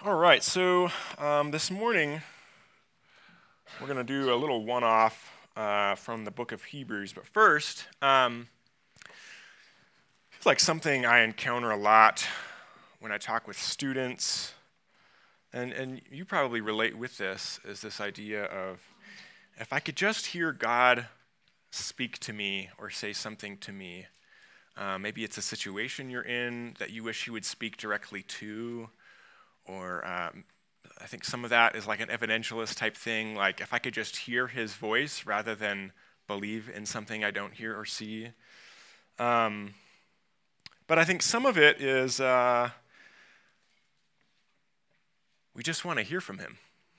All right, so this morning we're going to do a little one-off from the book of Hebrews. But first, it's like something I encounter a lot when I talk with students, and you probably relate with this, is this idea of if I could just hear God speak to me or say something to me. Maybe it's a situation you're in that you wish he would speak directly to, or I think some of that is like an evidentialist type thing, like if I could just hear his voice rather than believe in something I don't hear or see. But I think some of it is we just want to hear from him.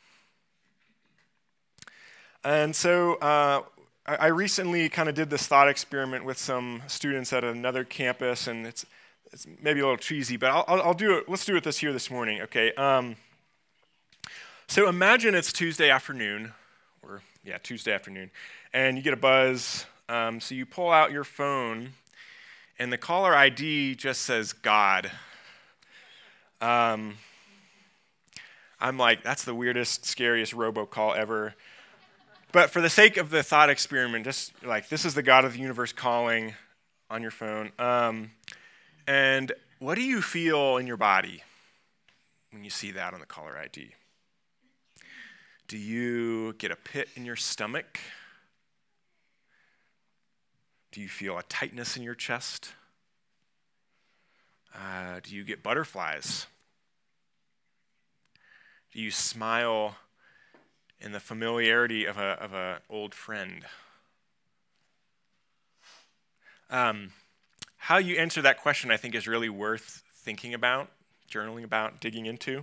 And so I recently kind of did this thought experiment with some students at another campus, and it's maybe a little cheesy, but I'll do it. Let's do it this morning, okay? So imagine it's Tuesday afternoon, Tuesday afternoon, and you get a buzz. So you pull out your phone, and the caller ID just says God. I'm like, that's the weirdest, scariest robocall ever. But for the sake of the thought experiment, just like, this is the God of the universe calling on your phone. And what do you feel in your body when you see that on the caller ID? Do you get a pit in your stomach? Do you feel a tightness in your chest? Do you get butterflies? Do you smile in the familiarity of a old friend? How you answer that question, I think, is really worth thinking about, journaling about, digging into.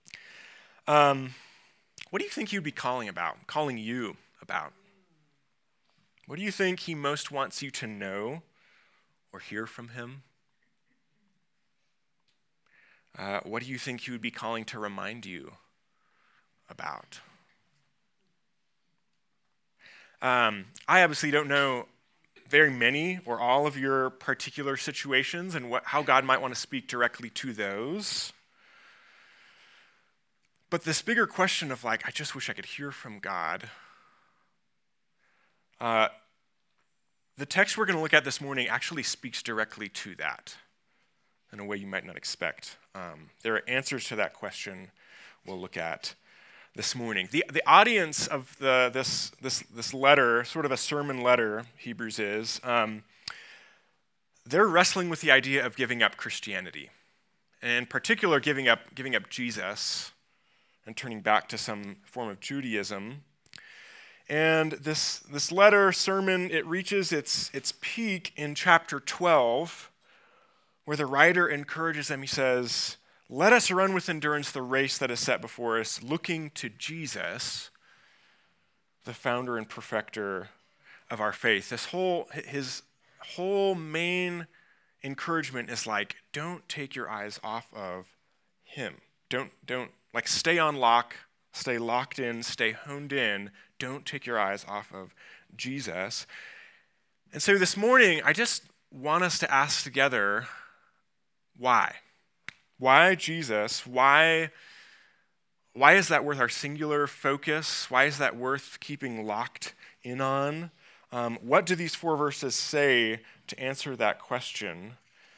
What do you think he'd be calling you about? What do you think he most wants you to know or hear from him? What do you think he would be calling to remind you about? I obviously don't know very many or all of your particular situations and how God might want to speak directly to those. But this bigger question of I just wish I could hear from God. The text we're going to look at this morning actually speaks directly to that in a way you might not expect. There are answers to that question we'll look at this morning. The audience of this letter, sort of a sermon letter, Hebrews is, they're wrestling with the idea of giving up Christianity, and in particular giving up Jesus and turning back to some form of Judaism. And this letter, sermon, it reaches its peak in chapter 12, where the writer encourages them. He says, "Let us run with endurance the race that is set before us, looking to Jesus, the founder and perfecter of our faith." His whole main encouragement is don't take your eyes off of him. Don't stay on lock, stay locked in, stay honed in. Don't take your eyes off of Jesus. And so this morning, I just want us to ask together, why? Why Jesus? Why is that worth our singular focus? Why is that worth keeping locked in on? What do these 4 verses say to answer that question?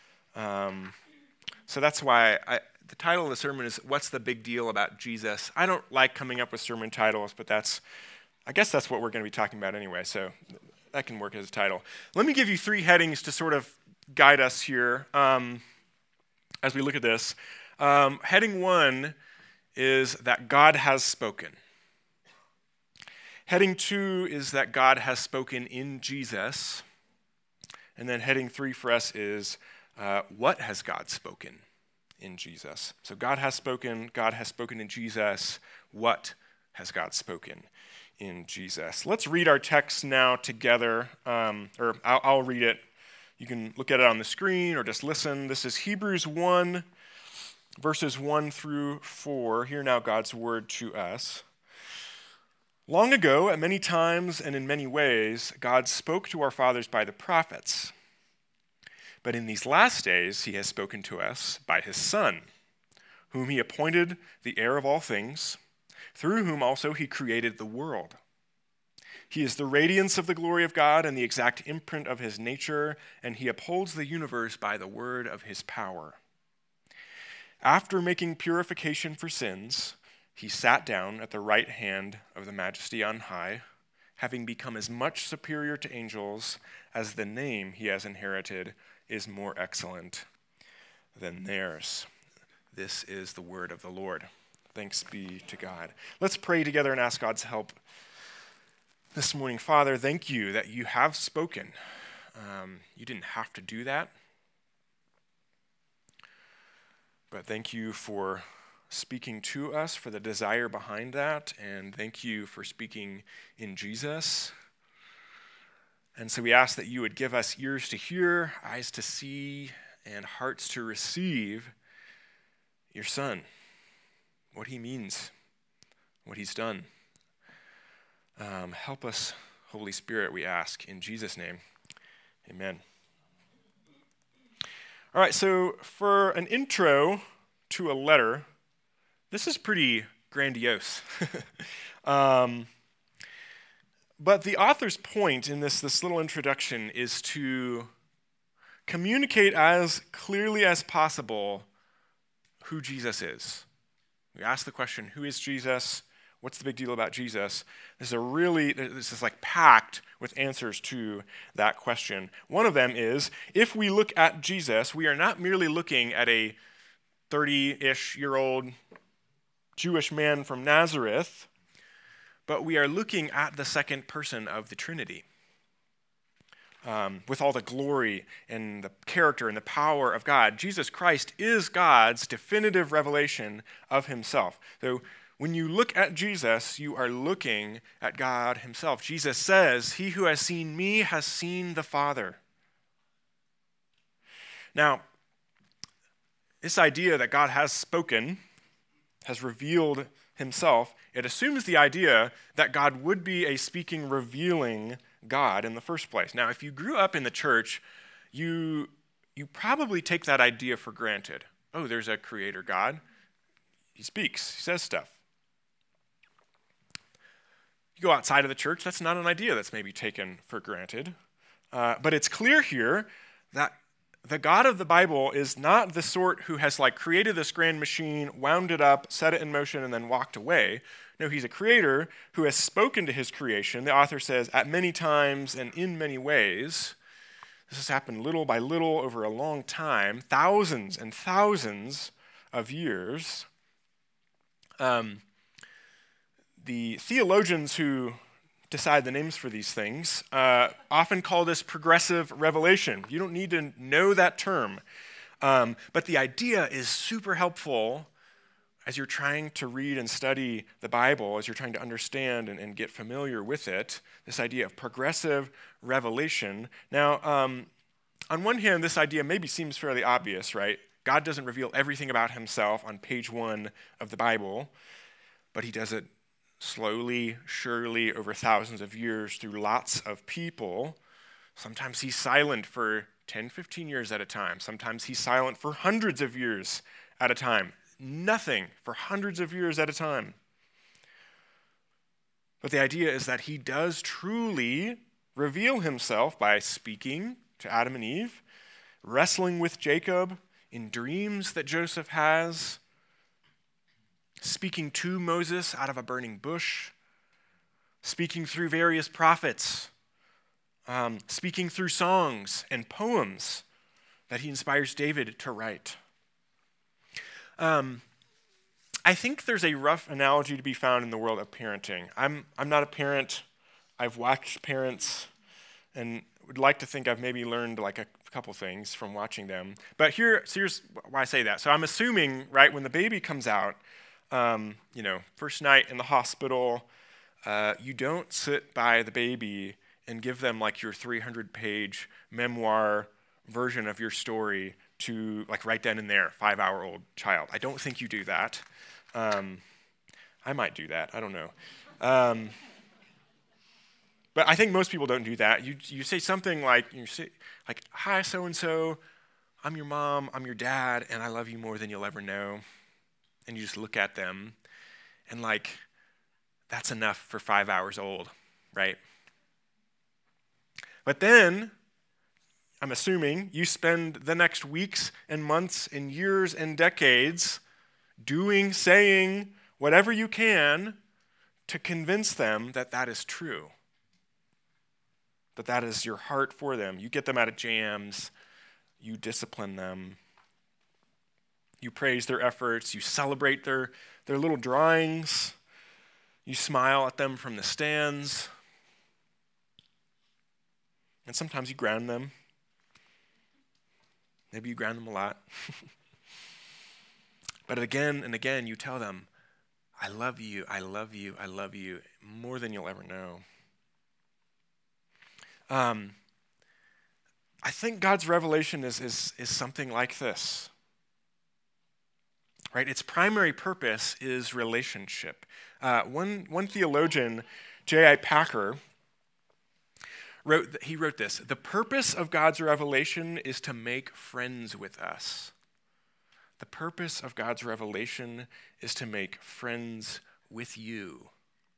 So that's why the title of the sermon is, "What's the Big Deal About Jesus?" I don't like coming up with sermon titles, but I guess that's what we're going to be talking about anyway, so that can work as a title. Let me give you 3 headings to sort of guide us here as we look at this. Heading 1 is that God has spoken. Heading 2 is that God has spoken in Jesus. And then heading 3 for us is what has God spoken in Jesus? So God has spoken in Jesus. What has God spoken in Jesus? Let's read our text now together, or I'll read it. You can look at it on the screen or just listen. This is Hebrews 1, verses 1 through 4. Hear now God's word to us. "Long ago, at many times and in many ways, God spoke to our fathers by the prophets. But in these last days, he has spoken to us by his Son, whom he appointed the heir of all things, through whom also he created the world. He is the radiance of the glory of God and the exact imprint of his nature, and he upholds the universe by the word of his power. After making purification for sins, he sat down at the right hand of the Majesty on high, having become as much superior to angels as the name he has inherited is more excellent than theirs. This is the word of the Lord. Thanks be to God. Let's pray together and ask God's help this morning. Father, thank you that you have spoken. You didn't have to do that, but thank you for speaking to us, for the desire behind that, and thank you for speaking in Jesus. And so we ask that you would give us ears to hear, eyes to see, and hearts to receive your Son, what he means, what he's done. Help us, Holy Spirit, we ask, in Jesus' name. Amen. All right, so for an intro to a letter, this is pretty grandiose. But the author's point in this little introduction is to communicate as clearly as possible who Jesus is. We ask the question, who is Jesus? What's the big deal about Jesus? This is like packed with answers to that question. One of them is, if we look at Jesus, we are not merely looking at a 30-ish-year-old Jewish man from Nazareth, but we are looking at the second person of the Trinity. With all the glory and the character and the power of God, Jesus Christ is God's definitive revelation of himself. So when you look at Jesus, you are looking at God himself. Jesus says, "He who has seen me has seen the Father." Now, this idea that God has spoken, has revealed himself, it assumes the idea that God would be a speaking, revealing God in the first place. Now, if you grew up in the church, you probably take that idea for granted. Oh, there's a creator God. He speaks, he says stuff. You go outside of the church, that's not an idea that's maybe taken for granted. But it's clear here that the God of the Bible is not the sort who has created this grand machine, wound it up, set it in motion, and then walked away. No, he's a creator who has spoken to his creation. The author says, at many times and in many ways. This has happened little by little over a long time, thousands and thousands of years. The theologians who decide the names for these things often call this progressive revelation. You don't need to know that term. But the idea is super helpful as you're trying to read and study the Bible, as you're trying to understand and get familiar with it, this idea of progressive revelation. Now, on one hand, this idea maybe seems fairly obvious, right? God doesn't reveal everything about himself on page 1 of the Bible, but he does it slowly, surely, over thousands of years through lots of people. Sometimes he's silent for 10, 15 years at a time. Sometimes he's silent for hundreds of years at a time. Nothing for hundreds of years at a time. But the idea is that he does truly reveal himself by speaking to Adam and Eve, wrestling with Jacob in dreams that Joseph has, speaking to Moses out of a burning bush, speaking through various prophets, speaking through songs and poems that he inspires David to write. I think there's a rough analogy to be found in the world of parenting. I'm not a parent. I've watched parents and would like to think I've maybe learned a couple things from watching them. But here's why I say that. So I'm assuming, right, when the baby comes out, first night in the hospital, you don't sit by the baby and give them your 300-page memoir version of your story to right then and there, 5-hour-old child. I don't think you do that. I might do that. I don't know. But I think most people don't do that. You say something like, "Hi, so-and-so, I'm your mom, I'm your dad, and I love you more than you'll ever know." and you just look at them, and like, that's enough for 5 hours old, right? But then, I'm assuming, you spend the next weeks and months and years and decades doing, saying, whatever you can to convince them that that is true, that that is your heart for them. You get them out of jams, you discipline them, you praise their efforts, you celebrate their little drawings, you smile at them from the stands, and sometimes you ground them. Maybe you ground them a lot. But again and again, you tell them, I love you, I love you, I love you, more than you'll ever know. I think God's revelation is something like this. Right? Its primary purpose is relationship. One theologian, J.I. Packer, wrote this: the purpose of God's revelation is to make friends with us. The purpose of God's revelation is to make friends with you.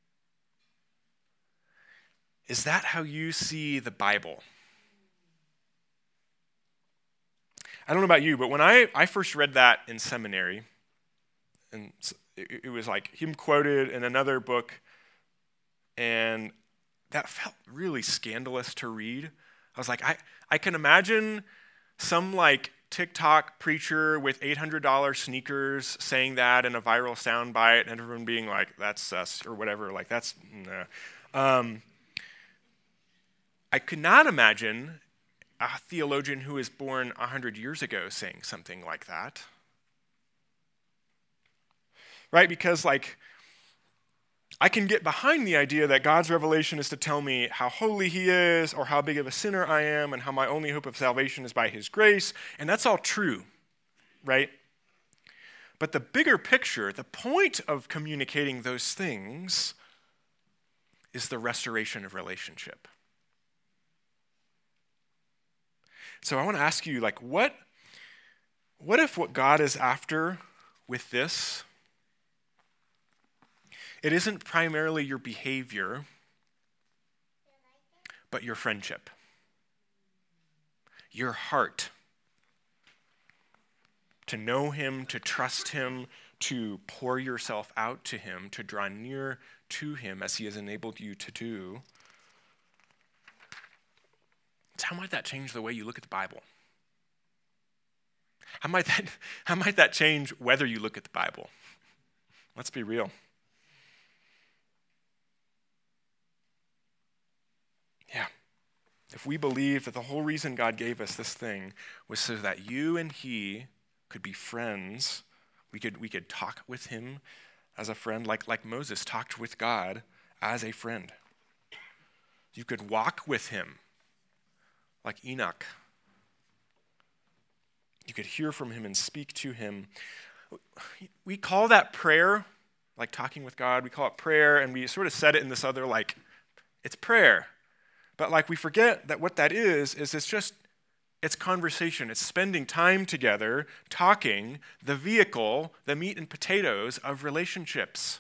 Is that how you see the Bible? I don't know about you, but when I first read that in seminary, and it was like him quoted in another book, and that felt really scandalous to read. I was like, I can imagine some like TikTok preacher with $800 sneakers saying that in a viral soundbite, and everyone being like, that's sus, or whatever, like that's, no. I could not imagine a theologian who was born 100 years ago saying something like that. Right? Because like, I can get behind the idea that God's revelation is to tell me how holy he is, or how big of a sinner I am, and how my only hope of salvation is by his grace, and that's all true, right? But the bigger picture, the point of communicating those things is the restoration of relationship. So I want to ask you, like, what if what God is after with this, it isn't primarily your behavior, but your friendship, your heart, to know him, to trust him, to pour yourself out to him, to draw near to him as he has enabled you to do. So how might that change the way you look at the Bible? How might that change whether you look at the Bible? Let's be real. Yeah. If we believe that the whole reason God gave us this thing was so that you and he could be friends, we could talk with him as a friend, like Moses talked with God as a friend. You could walk with him like Enoch. You could hear from him and speak to him. We call that prayer, like talking with God. We call it prayer, and we sort of said it in this other, like, it's prayer. But like we forget that what that is it's conversation. It's spending time together, talking, the vehicle, the meat and potatoes of relationships.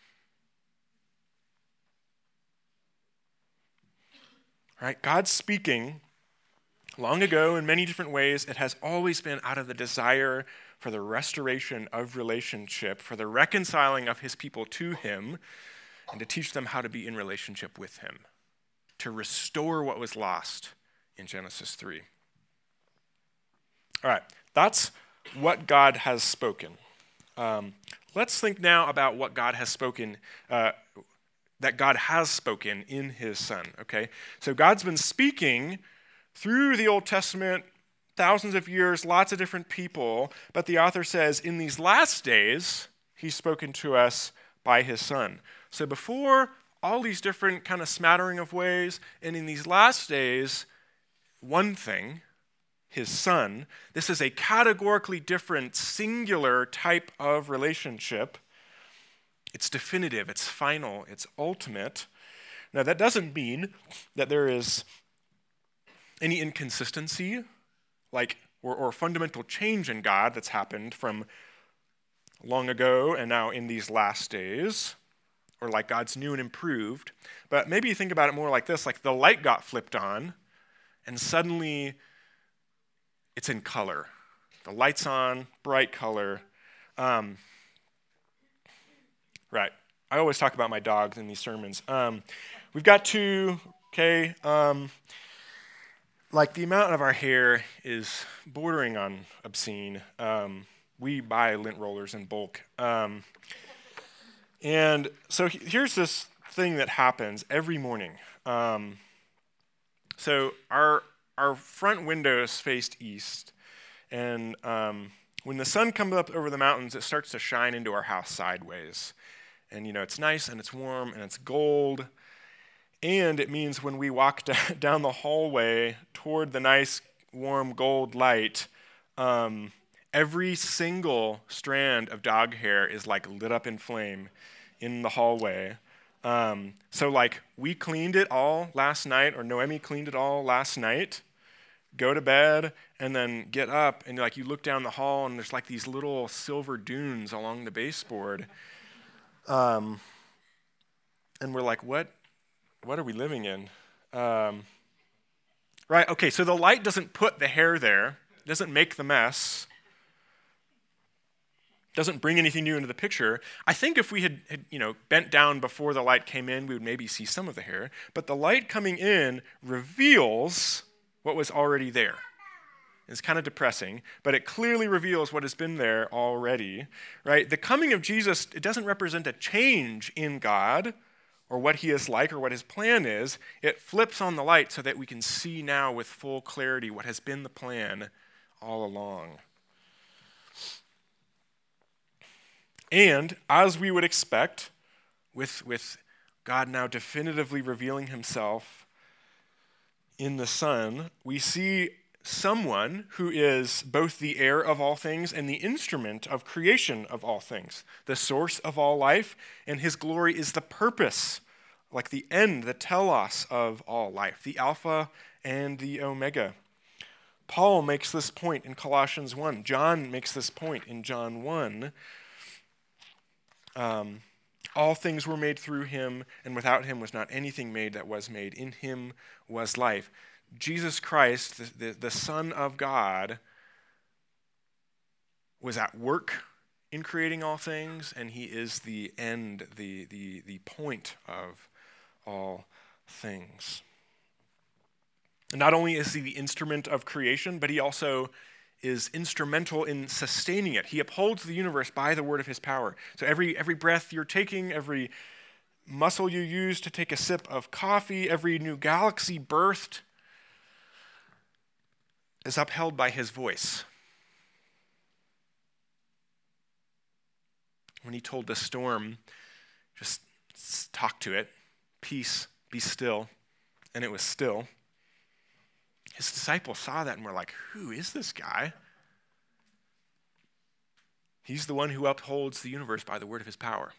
Right? God's speaking long ago in many different ways. It has always been out of the desire for the restoration of relationship, for the reconciling of his people to him, and to teach them how to be in relationship with him, to restore what was lost in Genesis 3. All right, that's what God has spoken. Let's think now about what God has spoken, that God has spoken in his Son, okay? So God's been speaking through the Old Testament, thousands of years, lots of different people, but the author says in these last days, he's spoken to us by his Son. So before all these different kind of smattering of ways, and in these last days, one thing, his Son. This is a categorically different, singular type of relationship. It's definitive, it's final, it's ultimate. Now that doesn't mean that there is any inconsistency, like or fundamental change in God that's happened from long ago and now in these last days, or like God's new and improved. But maybe you think about it more like this, like the light got flipped on and suddenly it's in color. The light's on, bright color. Right. I always talk about my dogs in these sermons. We've got two, okay? Like the amount of our hair is bordering on obscene. We buy lint rollers in bulk. And so here's this thing that happens every morning. So our front windows faced east, and when the sun comes up over the mountains, it starts to shine into our house sideways. And, it's nice, and it's warm, and it's gold. And it means when we walk down the hallway toward the nice, warm gold light, every single strand of dog hair is like lit up in flame in the hallway. So like we cleaned it all last night, or Noemi cleaned it all last night, go to bed, and then get up, and like you look down the hall, and there's like these little silver dunes along the baseboard. And we're like, what are we living in? Right, okay, so the light doesn't put the hair there, doesn't make the mess, doesn't bring anything new into the picture. I think if we had bent down before the light came in, we would maybe see some of the hair, but the light coming in reveals what was already there. It's kind of depressing, but it clearly reveals what has been there already, right? The coming of Jesus, it doesn't represent a change in God or what he is like or what his plan is. It flips on the light so that we can see now with full clarity what has been the plan all along. And as we would expect, with God now definitively revealing himself in the Son, we see someone who is both the heir of all things and the instrument of creation of all things, the source of all life, and his glory is the purpose, like the end, the telos of all life, the Alpha and the Omega. Paul makes this point in Colossians 1. John makes this point in John 1. All things were made through him, and without him was not anything made that was made. In him was life. Jesus Christ, the Son of God, was at work in creating all things, and he is the end, the point of all things. And not only is he the instrument of creation, but he also is instrumental in sustaining it. He upholds the universe by the word of his power. So every breath you're taking, every muscle you use to take a sip of coffee, every new galaxy birthed is upheld by his voice. When he told the storm, just talk to it, peace, be still, and it was still. His disciples saw that and were like, who is this guy? He's the one who upholds the universe by the word of his power.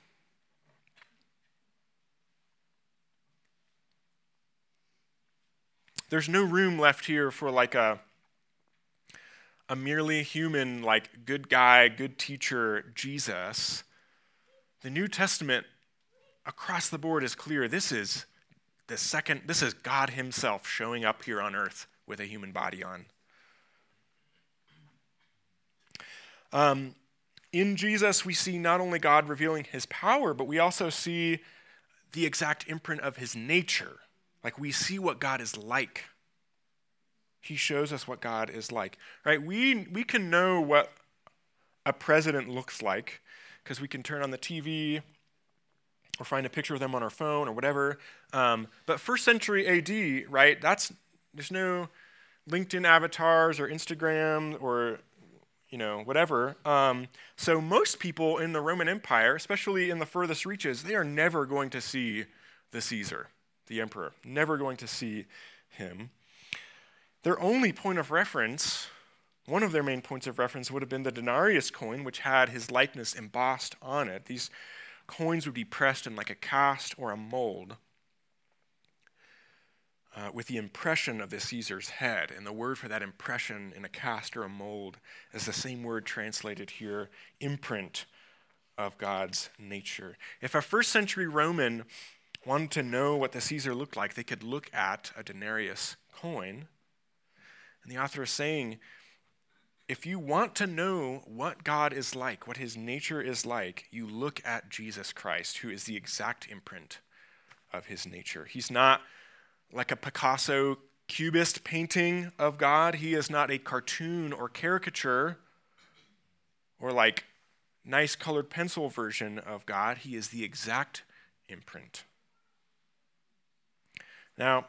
There's no room left here for like a merely human, like good guy, good teacher, Jesus. The New Testament across the board is clear. This is God himself showing up here on earth with a human body on. In Jesus, we see not only God revealing his power, but we also see the exact imprint of his nature. Like we see what God is like. He shows us what God is like, right? We can know what a president looks like because we can turn on the TV or find a picture of them on our phone or whatever. But first century AD, right? There's no LinkedIn avatars or Instagram or whatever. So most people in the Roman Empire, especially in the furthest reaches, they are never going to see the Caesar, the emperor. Never going to see him. Their only point of reference, one of their main points of reference would have been the denarius coin, which had his likeness embossed on it. These coins would be pressed in like a cast or a mold with the impression of the Caesar's head. And the word for that impression in a cast or a mold is the same word translated here, imprint, of God's nature. If a first century Roman wanted to know what the Caesar looked like, they could look at a denarius coin. And the author is saying, if you want to know what God is like, what his nature is like, you look at Jesus Christ, who is the exact imprint of his nature. He's not like a Picasso cubist painting of God. He is not a cartoon or caricature or like nice colored pencil version of God. He is the exact imprint. Now,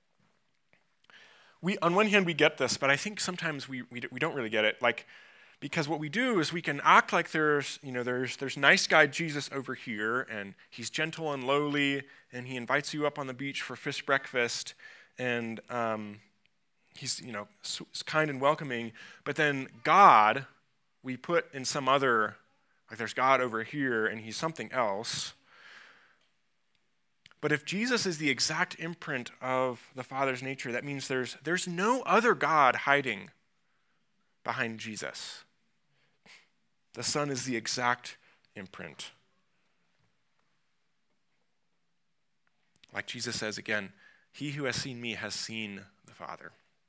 on one hand, we get this, but I think sometimes we don't really get it. Like, because what we do is we can act like there's nice guy Jesus over here, and he's gentle and lowly, and he invites you up on the beach for fish breakfast, and he's kind and welcoming. But then God, we put in some other, like there's God over here, and he's something else. But if Jesus is the exact imprint of the Father's nature, that means there's no other God hiding behind Jesus. The Son is the exact imprint. Like Jesus says again, he who has seen me has seen the Father.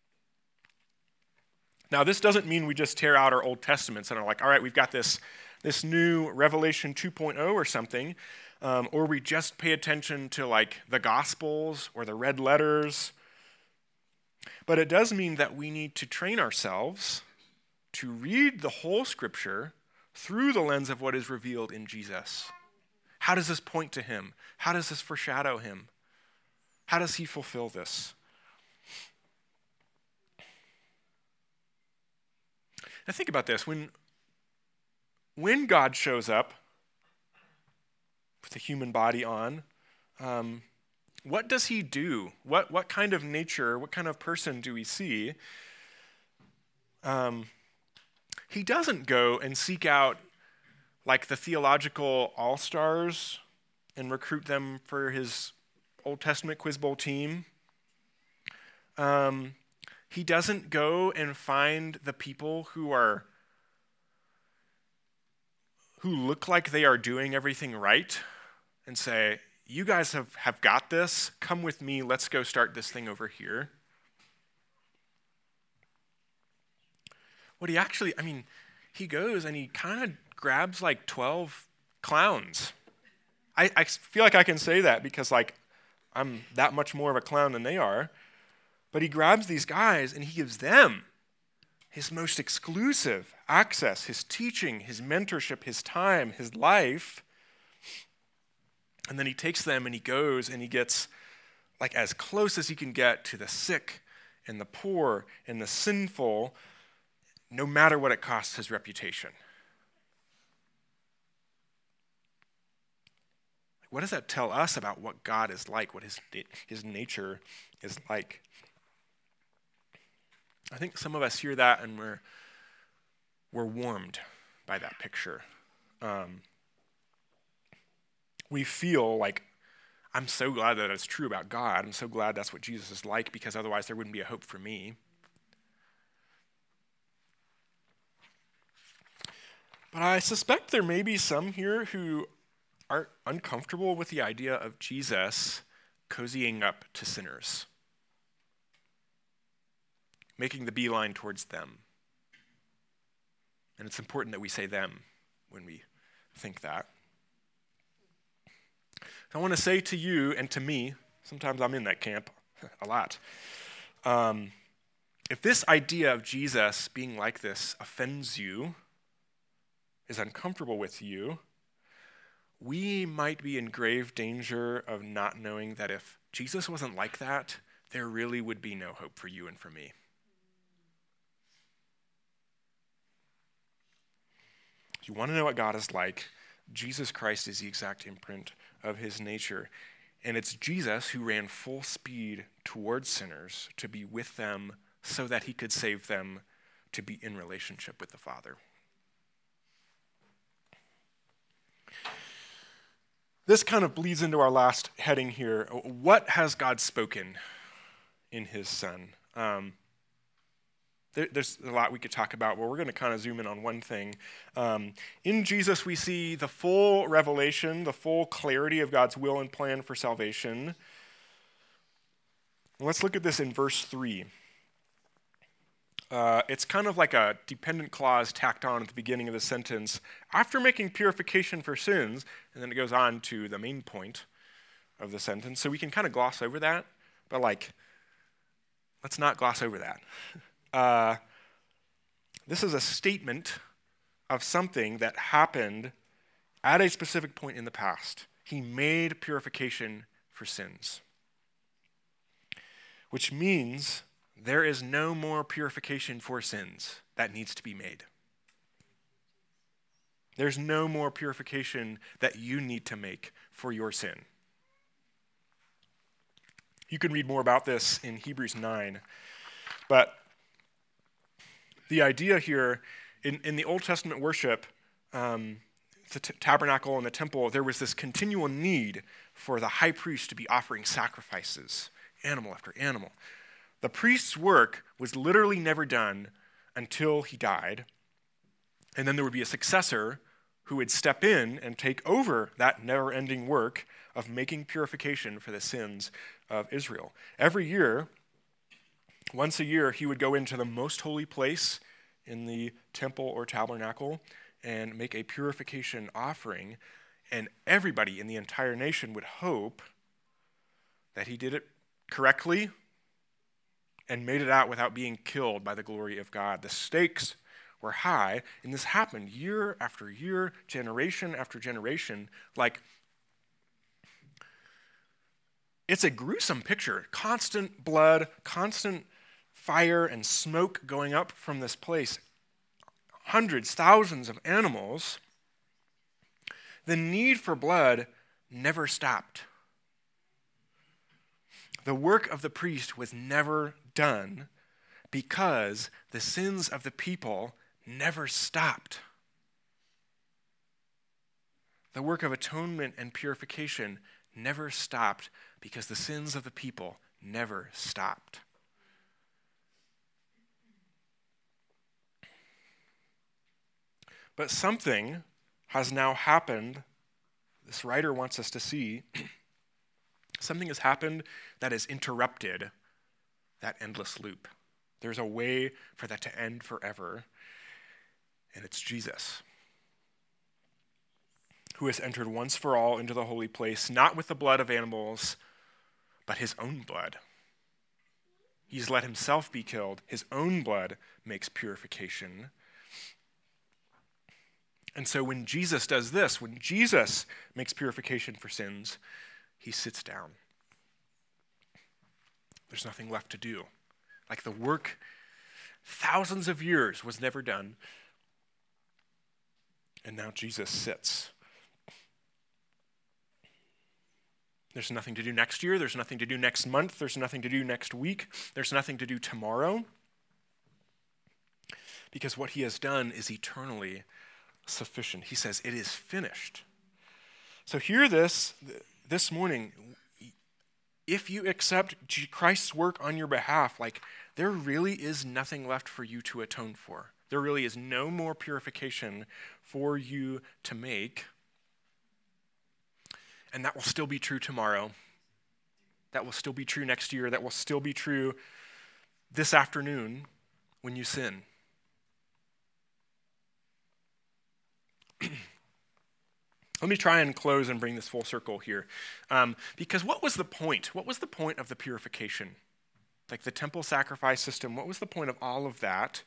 Now, this doesn't mean we just tear out our Old Testaments and are like, all right, we've got this new Revelation 2.0 or something. Or we just pay attention to like the Gospels or the red letters. But it does mean that we need to train ourselves to read the whole Scripture through the lens of what is revealed in Jesus. How does this point to him? How does this foreshadow him? How does he fulfill this? Now think about this. When God shows up with the human body on, what does he do? What kind of nature, what kind of person do we see? He doesn't go and seek out like the theological all-stars and recruit them for his Old Testament Quiz Bowl team. He doesn't go and find the people who look like they are doing everything right and say, you guys have got this. Come with me. Let's go start this thing over here. What he goes and he kind of grabs like 12 clowns. I feel like I can say that because like I'm that much more of a clown than they are. But he grabs these guys and he gives them his most exclusive access, his teaching, his mentorship, his time, his life. And then he takes them and he goes and he gets like as close as he can get to the sick and the poor and the sinful, no matter what it costs his reputation. What does that tell us about what God is like, what his nature is like? I think some of us hear that and we're warmed by that picture. We feel like, I'm so glad that it's true about God. I'm so glad that's what Jesus is like, because otherwise there wouldn't be a hope for me. But I suspect there may be some here who are uncomfortable with the idea of Jesus cozying up to sinners, making the beeline towards them. And it's important that we say them when we think that. I want to say to you and to me, sometimes I'm in that camp a lot, if this idea of Jesus being like this offends you, is uncomfortable with you, we might be in grave danger of not knowing that if Jesus wasn't like that, there really would be no hope for you and for me. If you want to know what God is like, Jesus Christ is the exact imprint of his nature. And it's Jesus who ran full speed towards sinners to be with them so that he could save them, to be in relationship with the Father. This kind of bleeds into our last heading here. What has God spoken in his Son? There's a lot we could talk about, but we're going to kind of zoom in on one thing. In Jesus, we see the full revelation, the full clarity of God's will and plan for salvation. Let's look at this in verse 3. It's kind of like a dependent clause tacked on at the beginning of the sentence. After making purification for sins, and then it goes on to the main point of the sentence. So we can kind of gloss over that, but let's not gloss over that. This is a statement of something that happened at a specific point in the past. He made purification for sins, which means there is no more purification for sins that needs to be made. There's no more purification that you need to make for your sin. You can read more about this in Hebrews 9. But the idea here, in the Old Testament worship, the tabernacle and the temple, there was this continual need for the high priest to be offering sacrifices, animal after animal. The priest's work was literally never done until he died. And then there would be a successor who would step in and take over that never-ending work of making purification for the sins of Israel. Every year, once a year, he would go into the most holy place in the temple or tabernacle and make a purification offering, and everybody in the entire nation would hope that he did it correctly and made it out without being killed by the glory of God. The stakes were high, and this happened year after year, generation after generation. It's a gruesome picture. Constant blood, constant fire and smoke going up from this place. Hundreds, thousands of animals. The need for blood never stopped. The work of the priest was never done because the sins of the people never stopped. The work of atonement and purification never stopped because the sins of the people never stopped. But something has now happened. This writer wants us to see something has happened that has interrupted that endless loop. There's a way for that to end forever, and it's Jesus, who has entered once for all into the holy place, not with the blood of animals, but his own blood. He's let himself be killed. His own blood makes purification. And so when Jesus does this, when Jesus makes purification for sins, he sits down. There's nothing left to do. Like the work, thousands of years was never done. And now Jesus sits. There's nothing to do next year. There's nothing to do next month. There's nothing to do next week. There's nothing to do tomorrow. Because what he has done is eternally sufficient. He says, it is finished. So hear this morning. If you accept Christ's work on your behalf, there really is nothing left for you to atone for. There really is no more purification for you to make. And that will still be true tomorrow. That will still be true next year. That will still be true this afternoon when you sin. Let me try and close and bring this full circle here. Because what was the point? What was the point of the purification? Like the temple sacrifice system, what was the point of all of that?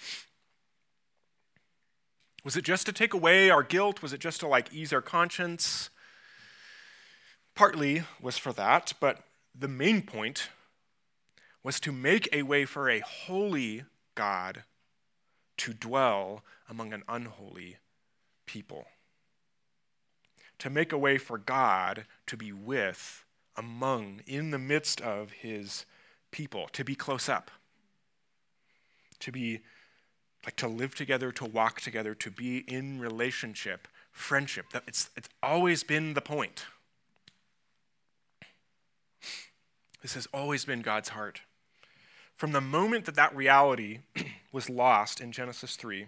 Was it just to take away our guilt? Was it just to ease our conscience? Partly was for that, but the main point was to make a way for a holy God to dwell among an unholy people. To make a way for God to be in the midst of his people, to be close up, to be to live together, to walk together, to be in relationship, friendship. It's always been the point. This has always been God's heart. From the moment that that reality was lost in Genesis 3,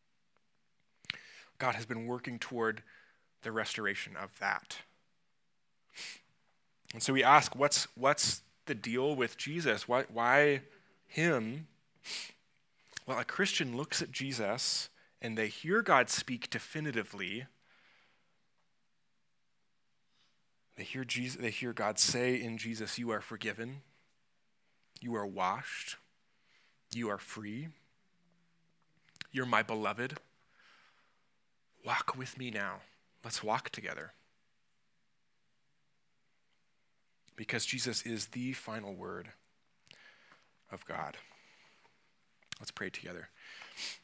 God has been working toward the restoration of that. And so we ask, what's the deal with Jesus? Why him? Well, a Christian looks at Jesus and they hear God speak definitively. They hear God say in Jesus, you are forgiven, you are washed, you are free, you're my beloved. Walk with me now. Let's walk together. Because Jesus is the final word of God. Let's pray together.